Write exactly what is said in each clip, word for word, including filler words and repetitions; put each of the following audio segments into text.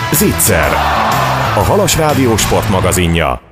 Zicser, a Halas Rádió sportmagazinja.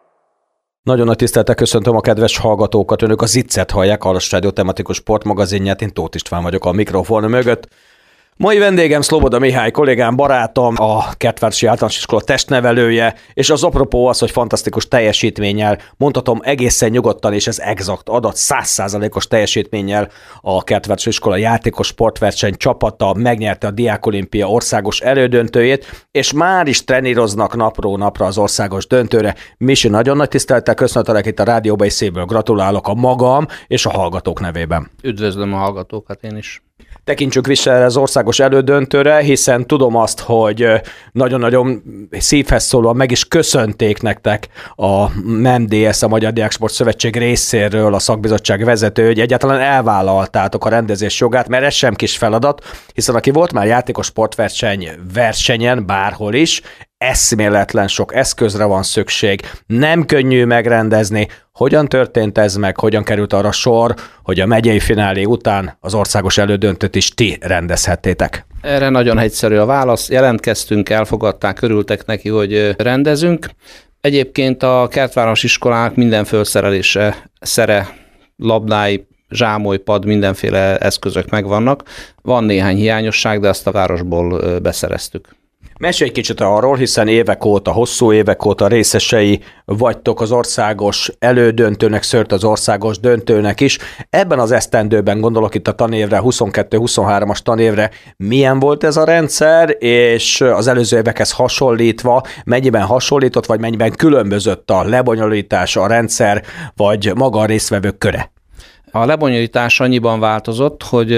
Nagyon nagy tisztelettel köszöntöm a kedves hallgatókat, önök a Zicsert hallják, a Halas Rádió tematikus sportmagazinját, én Tóth István vagyok a mikrofon mögött. Mai vendégem Szloboda Mihály kollégám, barátom, a Kertvárosi Általános Iskola testnevelője, és az apropó az, hogy fantasztikus teljesítménnyel, mondhatom egészen nyugodtan, és ez exakt adat, száz százalékos teljesítménnyel a Kertvárosi Iskola játékos sportverseny csapata megnyerte a Diák Olimpia országos elődöntőjét, és már is treníroznak napról napra az országos döntőre. Misi, nagyon nagy tisztelettel köszöntelek itt a rádióba, és szívből gratulálok a magam és a hallgatók nevében. Üdvözlöm a hallgatókat én is. Tekintsük vissza az országos elődöntőre, hiszen tudom azt, hogy nagyon-nagyon szívhez szólóan meg is köszönték nektek a em e em dé es, a Magyar Diáksport Szövetség részéről a szakbizottság vezető, hogy egyáltalán elvállaltátok a rendezés jogát, mert ez sem kis feladat, hiszen aki volt már játékos sportverseny versenyen bárhol is, eszméletlen sok eszközre van szükség, nem könnyű megrendezni. Hogyan történt ez meg, hogyan került arra sor, hogy a megyei finálé után az országos elődöntőt is ti rendezhettétek? Erre nagyon egyszerű a válasz. Jelentkeztünk, elfogadták, örültek neki, hogy rendezünk. Egyébként a Kertváros iskolának minden felszerelése, szere, labdái, zsámolypad, mindenféle eszközök megvannak. Van néhány hiányosság, de azt a városból beszereztük. Mesélj egy kicsit arról, hiszen évek óta, hosszú évek óta részesei vagytok az országos elődöntőnek, szört az országos döntőnek is. Ebben az esztendőben, gondolok itt a tanévre, huszonkettő-huszonhármas tanévre, milyen volt ez a rendszer, és az előző évekhez hasonlítva, mennyiben hasonlított, vagy mennyiben különbözött a lebonyolítás, a rendszer, vagy maga a résztvevők köre? A lebonyolítás annyiban változott, hogy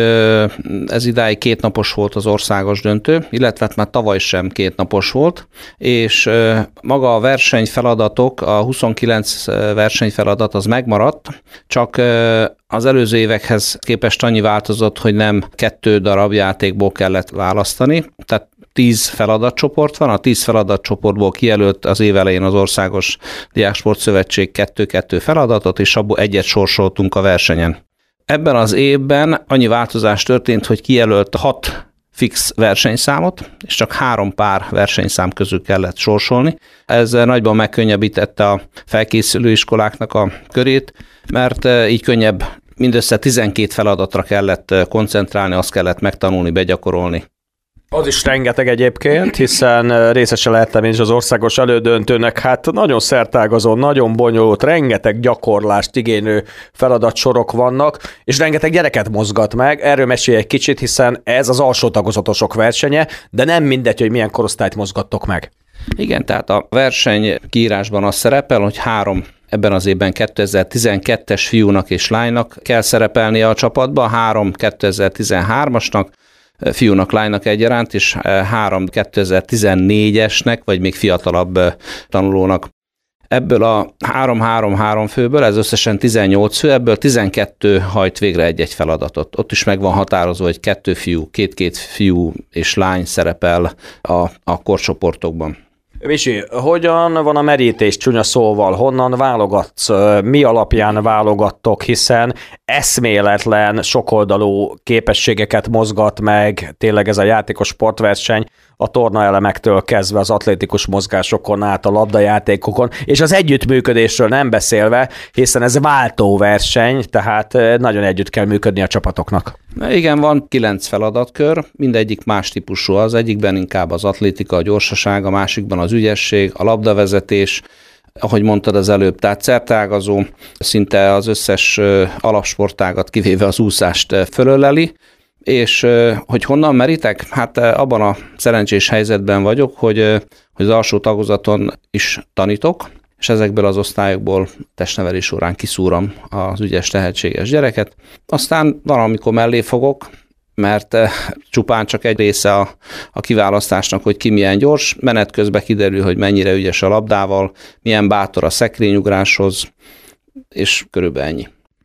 ez idáig kétnapos volt az országos döntő, illetve már tavaly sem kétnapos volt, és maga a versenyfeladatok, a huszonkilenc versenyfeladat az megmaradt, csak az előző évekhez képest annyi változott, hogy nem kettő darab játékból kellett választani, tehát tíz feladatcsoport van, a tíz feladatcsoportból kijelölt az év elején az Országos Diáksportszövetség kettő-kettő feladatot, és abból egyet sorsoltunk a versenyen. Ebben az évben annyi változás történt, hogy kijelölt hat fix versenyszámot, és csak három pár versenyszám közül kellett sorsolni. Ez nagyban megkönnyebbítette a felkészülő iskoláknak a körét, mert így könnyebb, mindössze tizenkét feladatra kellett koncentrálni, azt kellett megtanulni, begyakorolni. Az is rengeteg egyébként, hiszen részese lehettem én is az országos elődöntőnek, hát nagyon szertágazó, nagyon bonyolult, rengeteg gyakorlást igénylő feladatsorok vannak, és rengeteg gyereket mozgat meg. Erről mesélj egy kicsit, hiszen ez az alsó tagozatosok versenye, de nem mindegy, hogy milyen korosztályt mozgattok meg. Igen, tehát a verseny kiírásban az szerepel, hogy három ebben az évben kétezer-tizenkettes fiúnak és lánynak kell szerepelnie a csapatban, három kétezer-tizenhármasnak, fiúnak, lánynak egyaránt, és három kétezer-tizennégyesnek, vagy még fiatalabb tanulónak. Ebből a három-három-három főből, ez összesen tizennyolc fő, ebből tizenkettő hajt végre egy-egy feladatot. Ott is meg van határozva, hogy kettő fiú, két-két fiú és lány szerepel a, a korcsoportokban. Misi, hogyan van a merítés csúnya szóval? Honnan válogatsz? Mi alapján válogattok? Hiszen eszméletlen, sokoldalú képességeket mozgat meg tényleg ez a játékos sportverseny, a tornaelemektől kezdve az atlétikus mozgásokon át, a labdajátékokon, és az együttműködésről nem beszélve, hiszen ez váltóverseny, tehát nagyon együtt kell működni a csapatoknak. Igen, van kilenc feladatkör, mindegyik más típusú, az egyikben inkább az atlétika, a gyorsaság, a másikban az ügyesség, a labdavezetés, ahogy mondtad az előbb, tehát szerteágazó, szinte az összes alapsportágat, kivéve az úszást fölöleli, és hogy honnan merítek? Hát abban a szerencsés helyzetben vagyok, hogy, hogy az alsó tagozaton is tanítok, és ezekből az osztályokból testnevelés órán kiszúrom az ügyes, tehetséges gyereket. Aztán van, amikor mellé fogok, mert csupán csak egy része a, a kiválasztásnak, hogy ki milyen gyors, menet közben kiderül, hogy mennyire ügyes a labdával, milyen bátor a szekrényugráshoz, és körülbelül ennyi.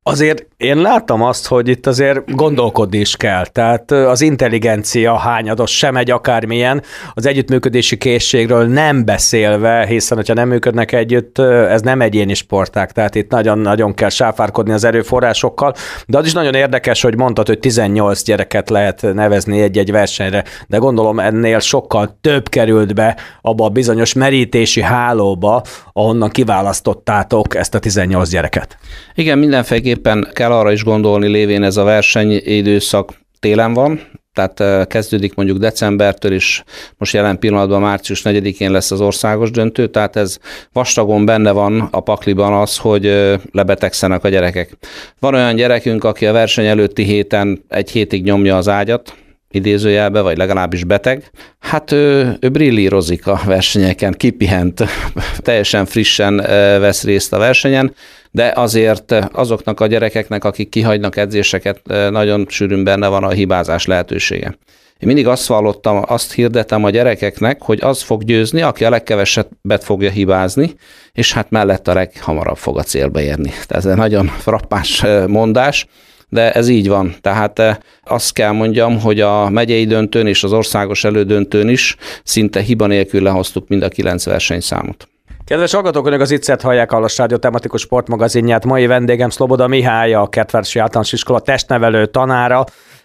Azért én láttam azt, hogy itt azért gondolkodni is kell. Tehát az intelligencia hányados sem egy akármilyen, az együttműködési készségről nem beszélve, hiszen hogyha nem működnek együtt, ez nem egyéni sportág, tehát itt nagyon-nagyon kell sáfárkodni az erőforrásokkal, de az is nagyon érdekes, hogy mondtad, hogy tizennyolc gyereket lehet nevezni egy-egy versenyre, de gondolom ennél sokkal több került be abba a bizonyos merítési hálóba, ahonnan kiválasztottátok ezt a tizennyolc gyereket. Igen, mindenféleképpen kell arra is gondolni, lévén ez a versenyidőszak télen van, tehát kezdődik mondjuk decembertől is, most jelen pillanatban március negyedikén lesz az országos döntő, tehát ez vastagon benne van a pakliban az, hogy lebetegszenek a gyerekek. Van olyan gyerekünk, aki a verseny előtti héten egy hétig nyomja az ágyat, idézőjelbe, vagy legalábbis beteg. Hát ő, ő brillírozik a versenyeken, kipihent, teljesen frissen vesz részt a versenyen, de azért azoknak a gyerekeknek, akik kihagynak edzéseket, nagyon sűrűn benne van a hibázás lehetősége. Én mindig azt vallottam, azt hirdetem a gyerekeknek, hogy az fog győzni, aki a legkevesebbet fogja hibázni, és hát mellett a leghamarabb fog a célba érni. Tehát ez egy nagyon frappáns mondás, de ez így van. Tehát azt kell mondjam, hogy a megyei döntőn és az országos elődöntőn is szinte hiba nélkül lehoztuk mind a kilenc versenyszámot. Kedves hallgatók, önök az Ittszert hallják, a Halas Rádió tematikus sportmagazinját. Mai vendégem Szloboda Mihály, a Kertvárosi Általános Iskola testnevelő tanára,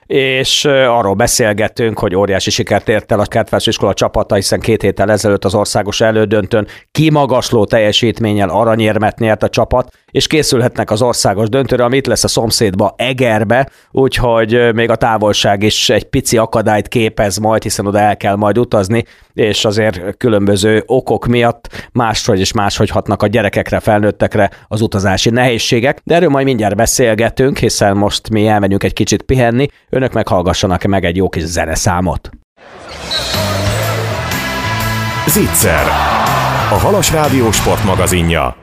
és arról beszélgetünk, hogy óriási sikert ért el a Kertvárosi Iskola csapata, hiszen két héttel ezelőtt az országos elődöntőn kimagasló teljesítménnyel aranyérmet nyert a csapat, és készülhetnek az országos döntőre, ami itt lesz a szomszédba, Egerbe, úgyhogy még a távolság is egy pici akadályt képez majd, hiszen oda el kell majd utazni, és azért különböző okok miatt máshogy és máshogy hatnak a gyerekekre, felnőttekre az utazási nehézségek, de erről majd mindjárt beszélgetünk, hiszen most mi elmegyünk egy kicsit pihenni, önök meghallgassanak meg egy jó kis zeneszámot. Zicser, a Halas Rádió sportmagazinja.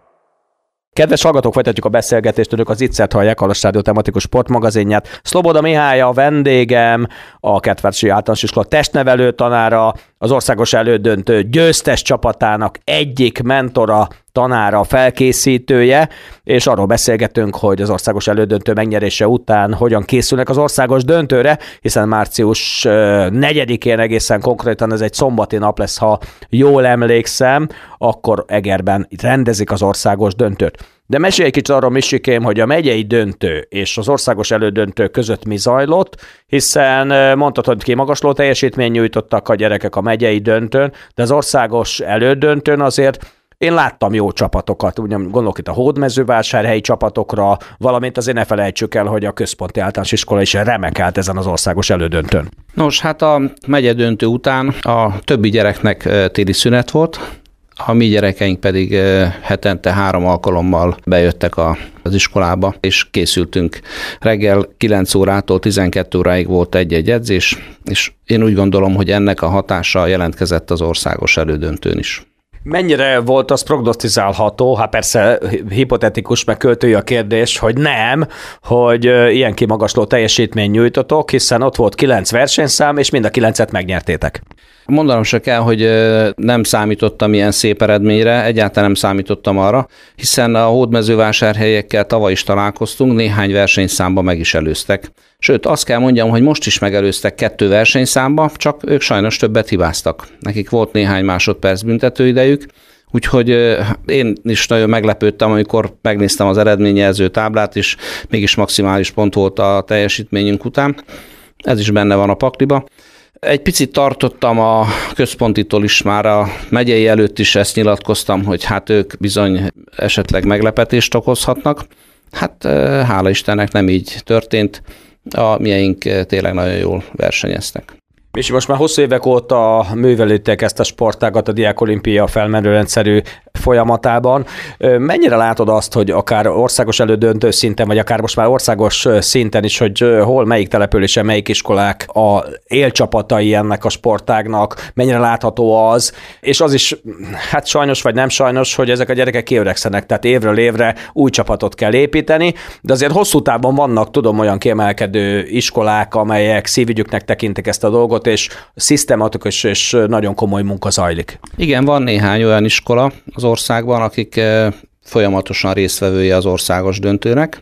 Kedves hallgatók, folytatjuk a beszélgetést, önök az Ittszert hallják, a Halas Rádió tematikus sportmagazinját. Szloboda Mihály a vendégem, a Kertvárosi Általános Iskola testnevelő tanára, az országos elődöntő győztes csapatának egyik mentora, tanára, felkészítője, és arról beszélgetünk, hogy az országos elődöntő megnyerése után hogyan készülnek az országos döntőre, hiszen március negyedikén egészen konkrétan, ez egy szombati nap lesz, ha jól emlékszem, akkor Egerben rendezik az országos döntőt. De mesélj egy kicsit arról, Misikém, hogy a megyei döntő és az országos elődöntő között mi zajlott, hiszen mondtad, hogy kimagasló teljesítmény nyújtottak a gyerekek a megyei döntőn, de az országos elődöntőn azért én láttam jó csapatokat, ugye gondolok itt a hódmezővásárhelyi csapatokra, valamint azért ne felejtsük el, hogy a központi általános iskola is remekelt ezen az országos elődöntőn. Nos, hát a megyedöntő után a többi gyereknek téli szünet volt, a mi gyerekeink pedig hetente három alkalommal bejöttek a, az iskolába, és készültünk. Reggel kilenc órától tizenkét óráig volt egy-egy edzés, és én úgy gondolom, hogy ennek a hatása jelentkezett az országos elődöntőn is. Mennyire volt az prognosztizálható, hát persze hipotetikus, meg költői a kérdés, hogy nem, hogy ilyen kimagasló teljesítmény nyújtotok, hiszen ott volt kilenc versenyszám, és mind a kilencet megnyertétek. Mondanom se kell, hogy nem számítottam ilyen szép eredményre, egyáltalán nem számítottam arra, hiszen a hódmezővásárhelyekkel tavaly is találkoztunk, néhány versenyszámba meg is előztek. Sőt, azt kell mondjam, hogy most is megelőztek kettő versenyszámba, csak ők sajnos többet hibáztak. Nekik volt néhány másodperc büntetőidejük, úgyhogy én is nagyon meglepődtem, amikor megnéztem az eredményjelző táblát, és mégis maximális pont volt a teljesítményünk után. Ez is benne van a pakliba. Egy picit tartottam a központitól is, már a megyei előtt is ezt nyilatkoztam, hogy hát ők bizony esetleg meglepetést okozhatnak. Hát hála Istennek nem így történt, a mieink tényleg nagyon jól versenyeztek. És most már hosszú évek óta művelítek ezt a sportágat a Diák Olimpia felmerőrendszerű folyamatában. Mennyire látod azt, hogy akár országos elődöntő szinten, vagy akár most már országos szinten is, hogy hol, melyik településen, melyik iskolák a élcsapatai ennek a sportágnak, mennyire látható az, és az is, hát sajnos vagy nem sajnos, hogy ezek a gyerekek kiöregszenek, tehát évről évre új csapatot kell építeni, de azért hosszú távon vannak, tudom, olyan kiemelkedő iskolák, amelyek szívügyüknek tekintik ezt a dolgot, és szisztematikus és nagyon komoly munka zajlik. Igen, van néhány olyan iskola az országban, akik folyamatosan résztvevője az országos döntőnek,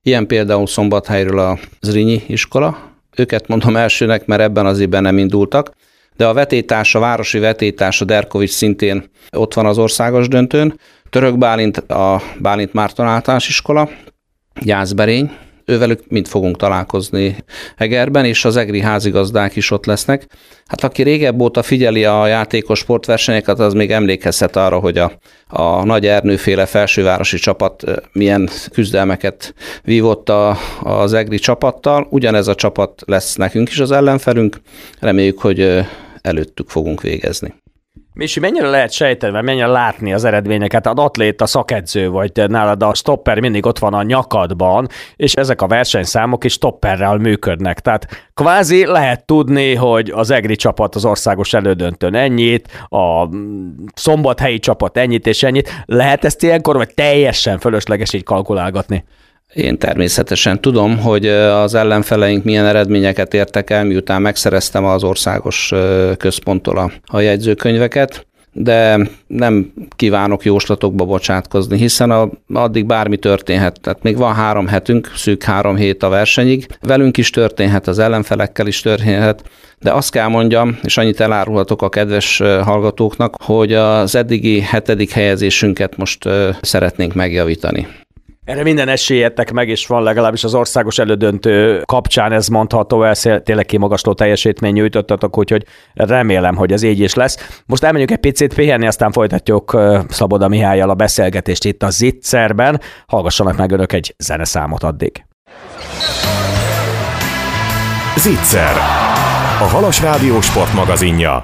Ilyen például Szombathelyről a Zrínyi iskola. Őket mondom elsőnek, mert ebben az évben nem indultak. De a vetélytárs, a városi vetélytárs, a Derkovics szintén ott van az országos döntőn. Török Bálint, a Bálint Márton általános iskola, Jászberény, ővelük mind fogunk találkozni Egerben, és az egri házigazdák is ott lesznek. Hát aki régebb óta figyeli a játékos sportversenyeket, az még emlékezhet arra, hogy a, a Nagy Ernőféle felsővárosi csapat milyen küzdelmeket vívott a, az egri csapattal. Ugyanez a csapat lesz nekünk is az ellenfelünk. Reméljük, hogy előttük fogunk végezni. Misi, mennyire lehet sejteni, vagy mennyire látni az eredményeket? Az atléta, szakedző vagy, nálad a stopper mindig ott van a nyakadban, és ezek a versenyszámok is stopperrel működnek. Tehát kvázi lehet tudni, hogy az egri csapat az országos elődöntőn ennyit, a szombathelyi csapat ennyit és ennyit. Lehet ezt ilyenkor, vagy teljesen fölösleges így kalkulálgatni? Én természetesen tudom, hogy az ellenfeleink milyen eredményeket értek el, miután megszereztem az országos központtól a, a jegyzőkönyveket, de nem kívánok jóslatokba bocsátkozni, hiszen a, addig bármi történhet. Tehát még van három hetünk, szűk három hét a versenyig. Velünk is történhet, az ellenfelekkel is történhet, de azt kell mondjam, és annyit elárulhatok a kedves hallgatóknak, hogy az eddigi hetedik helyezésünket most szeretnénk megjavítani. Erre minden esélyetek meg is van, legalábbis az országos elődöntő kapcsán ez mondható, el tényleg kimagasló teljesítmény nyújtottatok, úgyhogy remélem, hogy ez így is lesz. Most elmenjünk egy picit pihenni, aztán folytatjuk Szaboda Mihállyal a beszélgetést itt a Zitzerben. Hallgassanak meg önök egy zeneszámot addig. Zitzer, a Halas Rádió sportmagazinja.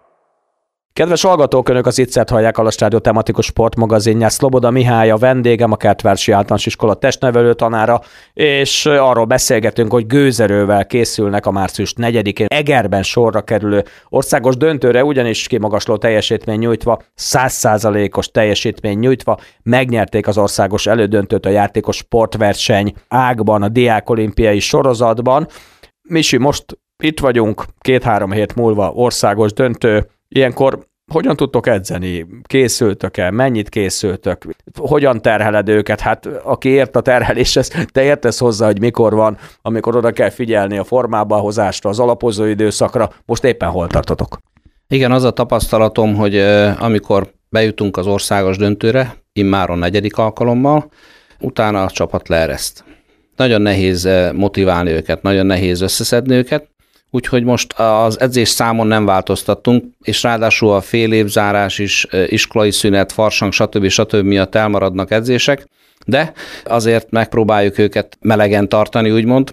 Kedves hallgatók, önök az Zitzert hallják, a Halas Rádió tematikus sportmagazinját. Szloboda Mihály a vendégem, a Kertvárosi Általános Iskola testnevelő tanára, és arról beszélgetünk, hogy gőzerővel készülnek a március negyedikén Egerben sorra kerülő országos döntőre, ugyanis kimagasló teljesítmény nyújtva, száz százalékos teljesítmény nyújtva megnyerték az országos elődöntőt a játékos sportverseny ágban, a diák olimpiai sorozatban. Misi, most itt vagyunk, két-három hét múlva országos döntő. Ilyenkor hogyan tudtok edzeni? Készültök-e? Mennyit készültök? Hogyan terheled őket? Hát aki ért a terheléshez, te értesz hozzá, hogy mikor van, amikor oda kell figyelni a formába hozásra, az alapozó időszakra. Most éppen hol tartotok? Igen, az a tapasztalatom, hogy amikor bejutunk az országos döntőre, immáron negyedik alkalommal, utána a csapat leereszt. Nagyon nehéz motiválni őket, nagyon nehéz összeszedni őket, úgyhogy most az edzés számon nem változtattunk, és ráadásul a fél évzárás is, iskolai szünet, farsang, stb. stb. Miatt elmaradnak edzések, de azért megpróbáljuk őket melegen tartani, úgymond.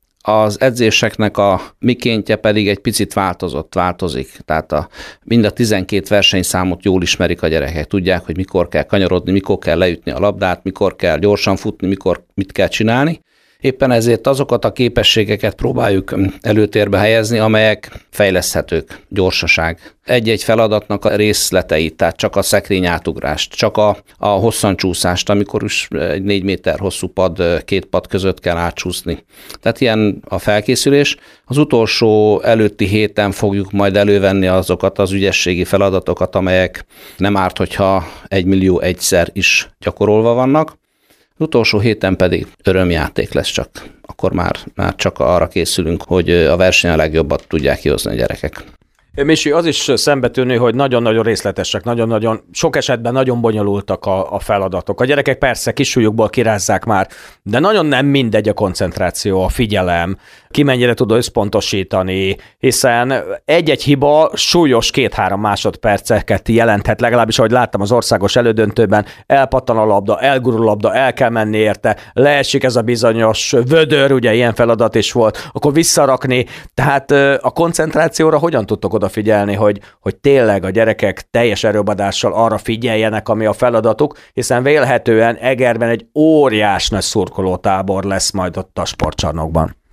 Az edzéseknek a mikéntje pedig egy picit változott, változik. Tehát a, mind a tizenkét versenyszámot jól ismerik a gyerekek. Tudják, hogy mikor kell kanyarodni, mikor kell leütni a labdát, mikor kell gyorsan futni, mikor mit kell csinálni. Éppen ezért azokat a képességeket próbáljuk előtérbe helyezni, amelyek fejleszthetők, gyorsaság. Egy-egy feladatnak a részleteit, tehát csak a szekrény átugrást, csak a, a hosszancsúszást, amikor is egy négy méter hosszú pad, két pad között kell átcsúszni. Tehát ilyen a felkészülés. Az utolsó előtti héten fogjuk majd elővenni azokat az ügyességi feladatokat, amelyek nem árt, hogyha egy millió egyszer is gyakorolva vannak. Az utolsó héten pedig örömjáték lesz csak. Akkor már, már csak arra készülünk, hogy a verseny a legjobbat tudják kihozni a gyerekek. Misi, az is szembetűnő, hogy nagyon-nagyon részletesek, nagyon-nagyon, sok esetben nagyon bonyolultak a, a feladatok. A gyerekek persze kisúlyukból kirázzák már, de nagyon nem mindegy a koncentráció, a figyelem, ki mennyire tud összpontosítani, hiszen egy-egy hiba súlyos két-három másodperceket jelenthet, legalábbis ahogy láttam az országos elődöntőben, elpattan a labda, elgurul a labda, el kell menni érte, leesik ez a bizonyos vödör, ugye ilyen feladat is volt, akkor visszarakni, tehát a koncentrációra hogyan tudtok odafigyelni, hogy, hogy tényleg a gyerekek teljes erőadással arra figyeljenek, ami a feladatuk, hiszen vélhetően Egerben egy óriás nagy szurkolótábor lesz majd ott a sportcsarnokban.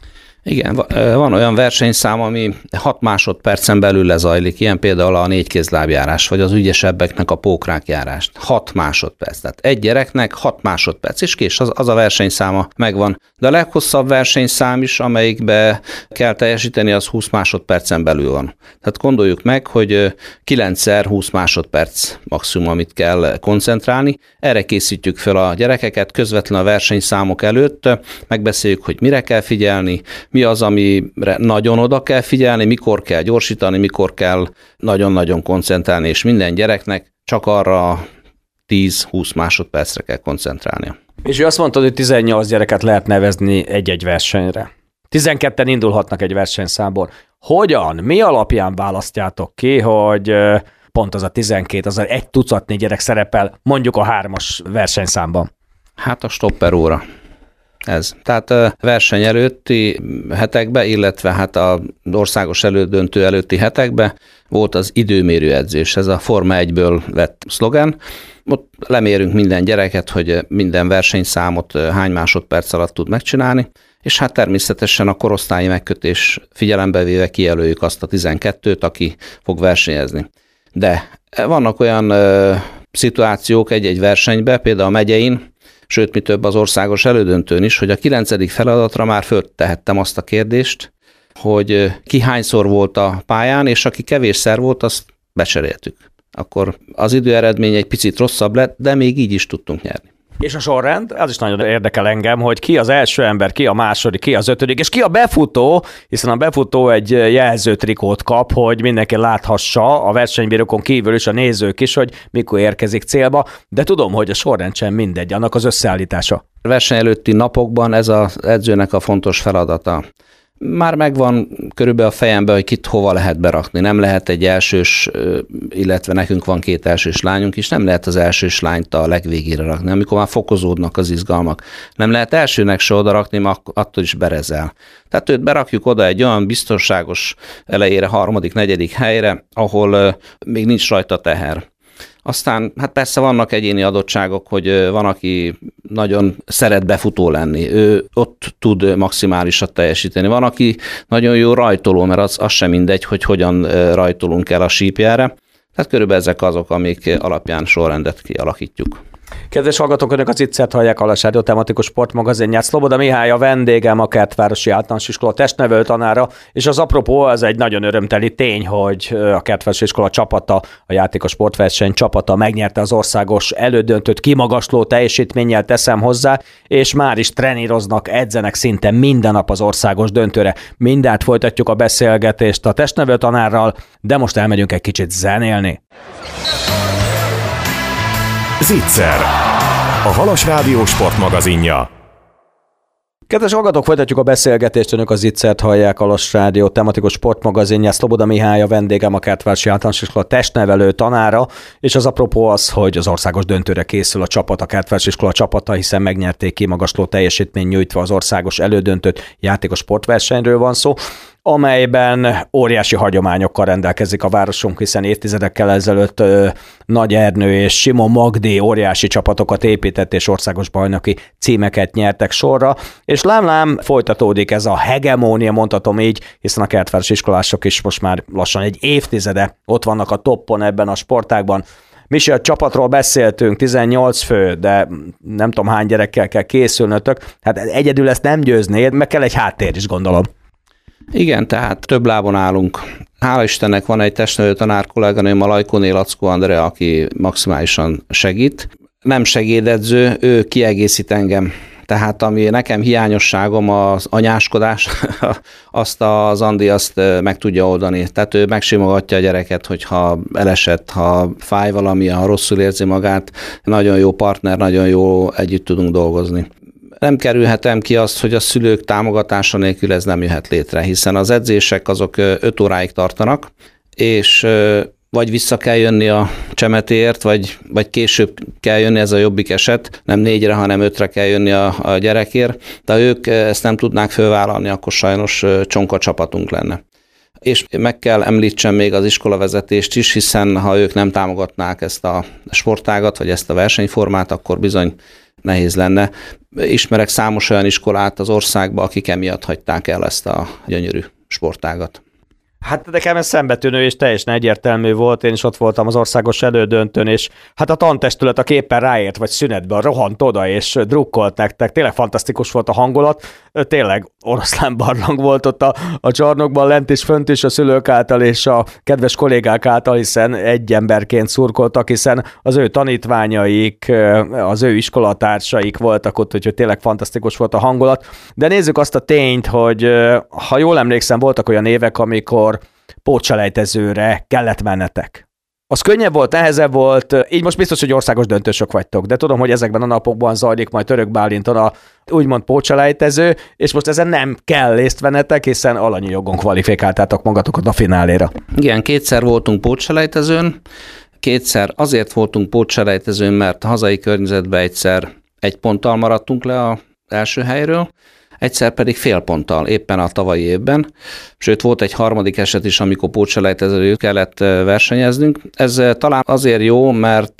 Igen, van olyan versenyszám, ami hat másodpercen belül lezajlik, ilyen például a négykézlábjárás, vagy az ügyesebbeknek a pókrákjárást. hat másodperc. Tehát egy gyereknek hat másodperc, és kés, az, az a versenyszáma megvan. De a leghosszabb versenyszám is, amelyikbe kell teljesíteni, az húsz másodpercen belül van. Tehát gondoljuk meg, hogy kilencszer húsz másodperc maximum, amit kell koncentrálni. Erre készítjük fel a gyerekeket közvetlen a versenyszámok előtt, megbeszéljük, hogy mire kell figyelni, mi az, amire nagyon oda kell figyelni, mikor kell gyorsítani, mikor kell nagyon-nagyon koncentrálni, és minden gyereknek csak arra tíz-húsz másodpercre kell koncentrálnia. És ő azt mondtad, hogy tizennyolc gyereket lehet nevezni egy-egy versenyre. tizenketten indulhatnak egy versenyszámból. Hogyan, mi alapján választjátok ki, hogy pont az a tizenkét, az a egy tucatnyi gyerek szerepel mondjuk a hármas versenyszámban? Hát a stopper óra. Ez. Tehát a verseny előtti hetekben, illetve hát az országos elődöntő előtti hetekben volt az időmérő edzés. Ez a Forma egyből vett szlogen. Ott lemérünk minden gyereket, hogy minden versenyszámot hány másodperc alatt tud megcsinálni, és hát természetesen a korosztályi megkötés figyelembe véve kijelöljük azt a tizenkettőt, aki fog versenyezni. De vannak olyan ö, szituációk egy-egy versenyben, például a megyein, sőt, mi több az országos elődöntőn is, hogy a kilencedik feladatra már föltehettem azt a kérdést, hogy ki hányszor volt a pályán, és aki kevésszer volt, azt becseréltük. Akkor az időeredmény egy picit rosszabb lett, de még így is tudtunk nyerni. És a sorrend, az is nagyon érdekel engem, hogy ki az első ember, ki a második, ki az ötödik, és ki a befutó, hiszen a befutó egy jelzőtrikót kap, hogy mindenki láthassa a versenybírókon kívül is, a nézők is, hogy mikor érkezik célba, de tudom, hogy a sorrend sem mindegy, annak az összeállítása. A verseny előtti napokban ez az edzőnek a fontos feladata. Már megvan körülbelül a fejemben, hogy kit hova lehet berakni. Nem lehet egy elsős, illetve nekünk van két elsős lányunk is, nem lehet az elsős lányt a legvégére rakni, amikor már fokozódnak az izgalmak. Nem lehet elsőnek se oda rakni, mert attól is berezel. Tehát őt berakjuk oda egy olyan biztonságos elejére, harmadik, negyedik helyre, ahol még nincs rajta teher. Aztán hát persze vannak egyéni adottságok, hogy van, aki nagyon szeret befutó lenni, ő ott tud maximálisat teljesíteni. Van, aki nagyon jó rajtoló, mert az, az sem mindegy, hogy hogyan rajtolunk el a sípjára. Tehát körülbelül ezek azok, amik alapján sorrendet kialakítjuk. Kedves hallgatók, önök az Zicsert hallják, a Halas Rádió tematikus sportmagazinját. Szloboda Mihály a vendégem, a Kertvárosi Általános Iskola testnevelő tanára, és az apropó, az egy nagyon örömteli tény, hogy a Kertvárosi Iskola csapata, a játékos sportverseny csapata megnyerte az országos elődöntőt, kimagasló teljesítménnyel teszem hozzá, és már is treníroznak, edzenek szinte minden nap az országos döntőre. Mindent folytatjuk a beszélgetést a testnevelő tanárral, de most elmegyünk egy kicsit zenélni. Zicser, a Halas Rádió sportmagazinja. Kedves hallgatók, folytatjuk a beszélgetést, önök a Zicsert hallják, a Halas Rádió tematikus sportmagazinja. Szloboda Mihály a vendégem, a Kertvárosi Általános Iskola testnevelő tanára, és az apropó az, hogy az országos döntőre készül a csapat, a Kertvárosi Iskola csapata, hiszen megnyerték kimagasló teljesítmény nyújtva az országos elődöntőt, játékos sportversenyről van szó, amelyben óriási hagyományokkal rendelkezik a városunk, hiszen évtizedekkel ezelőtt ö, Nagy Ernő és Simon Magdi óriási csapatokat épített, és országos bajnoki címeket nyertek sorra, és lám-lám folytatódik ez a hegemónia, mondhatom így, hiszen a kertvárosi iskolások is most már lassan egy évtizede ott vannak a toppon ebben a sportágban. Misi, a csapatról beszéltünk, tizennyolc fő, de nem tudom hány gyerekkel kell készülnötök, hát egyedül ezt nem győznéd, meg kell egy háttér is, gondolom. Igen, tehát több lábon állunk. Hála Istennek van egy testnevelő tanár kolléganőm, a Lajkóné Lackó Andrea, aki maximálisan segít. Nem segédedző, ő kiegészít engem. Tehát ami nekem hiányosságom az anyáskodás, azt az Andi azt meg tudja oldani. Tehát ő megsimogatja a gyereket, hogyha elesett, ha fáj valami, ha rosszul érzi magát. Nagyon jó partner, nagyon jó együtt tudunk dolgozni. Nem kerülhetem ki azt, hogy a szülők támogatása nélkül ez nem jöhet létre, hiszen az edzések azok öt óráig tartanak, és vagy vissza kell jönni a Csemetéért, vagy, vagy később kell jönni, ez a jobbik eset, nem négyre, hanem ötre kell jönni a, a gyerekért, de ha ők ezt nem tudnák fölvállalni, akkor sajnos csonka csapatunk lenne. És meg kell említsem még az iskolavezetést is, hiszen ha ők nem támogatnák ezt a sportágat, vagy ezt a versenyformát, akkor bizony nehéz lenne. Ismerek számos olyan iskolát az országban, akik emiatt hagyták el ezt a gyönyörű sportágat. Hát nekem ez szembetűnő és teljesen egyértelmű volt, én is ott voltam az országos elődöntőn, és hát a tantestület, aki éppen ráért, vagy szünetben rohant oda, és drukkolt nektek, tényleg fantasztikus volt a hangulat, tényleg oroszlán barlang volt ott a, a csarnokban, lent és fönt is a szülők által, és a kedves kollégák által, hiszen egy emberként szurkoltak, hiszen az ő tanítványaik, az ő iskolatársaik voltak ott, úgyhogy tényleg fantasztikus volt a hangulat. De nézzük azt a tényt, hogy ha jól emlékszem, voltak olyan évek, amikor pótselejtezőre kellett mennetek. Az könnyebb volt, nehezebb volt, így most biztos, hogy országos döntősök vagytok, de tudom, hogy ezekben a napokban zajlik majd Török Bálinton a úgymond pótselejtező, és most ezen nem kell részt vennetek, hiszen alanyi jogon kvalifikáltátok magatokat a fináléra. Igen, kétszer voltunk pótselejtezőn, kétszer azért voltunk pótselejtezőn, mert a hazai környezetben egyszer egy ponttal maradtunk le az első helyről, egyszer pedig fél ponttal, éppen a tavalyi évben. Sőt, volt egy harmadik eset is, amikor pótselejtezőt kellett versenyeznünk. Ez talán azért jó, mert,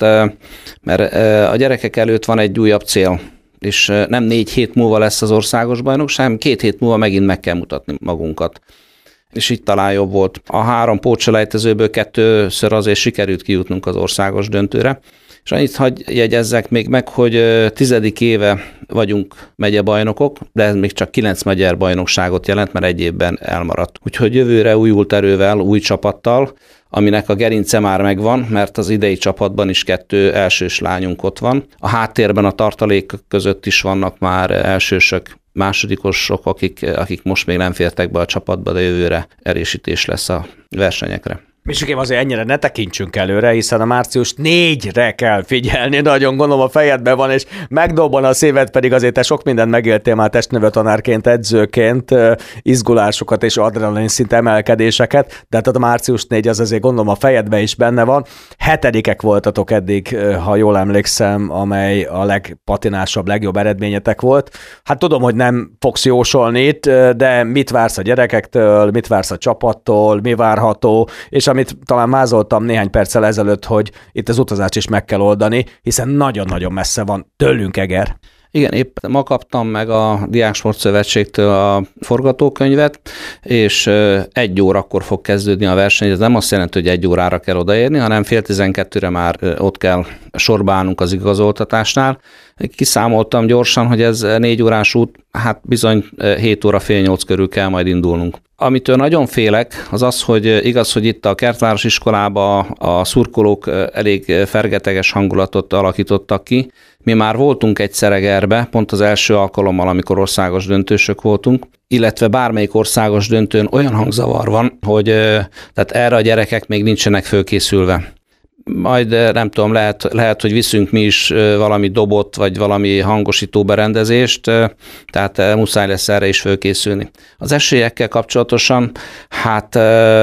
mert a gyerekek előtt van egy újabb cél, és nem négy hét múlva lesz az országos bajnokság, hanem két hét múlva megint meg kell mutatni magunkat. És így talán jobb volt. A három pótselejtezőből kettőször azért sikerült kijutnunk az országos döntőre. És annyit hagy jegyezzek még meg, hogy tizedik éve vagyunk megyebajnokok, de ez még csak kilenc magyar bajnokságot jelent, mert egy évben elmaradt. Úgyhogy jövőre újult erővel, új csapattal, aminek a gerince már megvan, mert az idei csapatban is kettő elsős lányunk ott van. A háttérben a tartalék között is vannak már elsősök, másodikosok, akik, akik most még nem fértek be a csapatba, de jövőre erősítés lesz a versenyekre. Misikém, azért ennyire ne tekintsünk előre, hiszen a március négyre kell figyelni, nagyon gondolom a fejedben van, és megdobban a szíved, pedig azért te sok mindent megéltél már testnevelőtanárként, edzőként, izgulásokat és adrenalin szint emelkedéseket, de hát a március négy az azért gondolom a fejedben is benne van. Hetedikek voltatok eddig, ha jól emlékszem, amely a legpatinásabb, legjobb eredményetek volt. Hát tudom, hogy nem fogsz jósolni itt, de mit vársz a gyerekektől, mit vársz a csapattól, mi várható, és amit talán vázoltam néhány perccel ezelőtt, hogy itt az utazást is meg kell oldani, hiszen nagyon-nagyon messze van tőlünk Eger. Igen, épp ma kaptam meg a Diáksport Szövetségtől a forgatókönyvet, és egy órakor fog kezdődni a verseny. Ez nem azt jelenti, hogy egy órára kell odaérni, hanem fél tizenkettőre már ott kell sorba állnunk az igazoltatásnál. Kiszámoltam gyorsan, hogy ez négy órás út, hát bizony hét óra fél nyolc körül kell majd indulnunk. Amitől nagyon félek, az az, hogy igaz, hogy itt a Kertváros iskolában a szurkolók elég fergeteges hangulatot alakítottak ki. Mi már voltunk egyszer Egerbe, pont az első alkalommal, amikor országos döntősök voltunk, illetve bármelyik országos döntőn olyan hangzavar van, hogy tehát erre a gyerekek még nincsenek fölkészülve. Majd nem tudom, lehet, lehet, hogy viszünk mi is valami dobot, vagy valami hangosító berendezést, tehát muszáj lesz erre is fölkészülni. Az esélyekkel kapcsolatosan, hát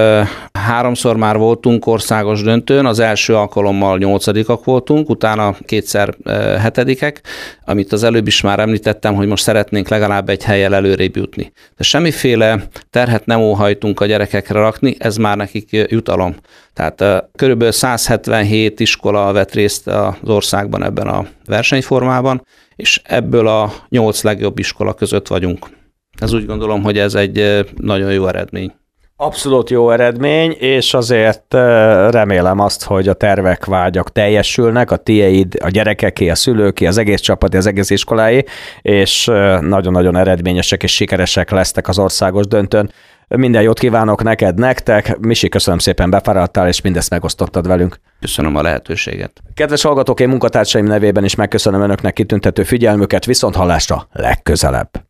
háromszor már voltunk országos döntőn, az első alkalommal nyolcadikak voltunk, utána kétszer hetedikek, amit az előbb is már említettem, hogy most szeretnénk legalább egy hellyel előrébb jutni. De semmiféle terhet nem óhajtunk a gyerekekre rakni, ez már nekik jutalom. Tehát körülbelül száz hetvenhét iskola vett részt az országban ebben a versenyformában, és ebből a nyolc legjobb iskola között vagyunk. Ez úgy gondolom, hogy ez egy nagyon jó eredmény. Abszolút jó eredmény, és azért remélem azt, hogy a tervek, vágyak teljesülnek, a tiéd, a gyerekeké, a szülőké, az egész csapat, az egész iskoláé, és nagyon-nagyon eredményesek és sikeresek lesztek az országos döntőn. Minden jót kívánok neked, nektek. Misi, köszönöm szépen, befáradtál, és mindezt megosztottad velünk. Köszönöm a lehetőséget. Kedves hallgatók, én munkatársaim nevében is megköszönöm önöknek kitüntető figyelmüket, viszont hallásra legközelebb.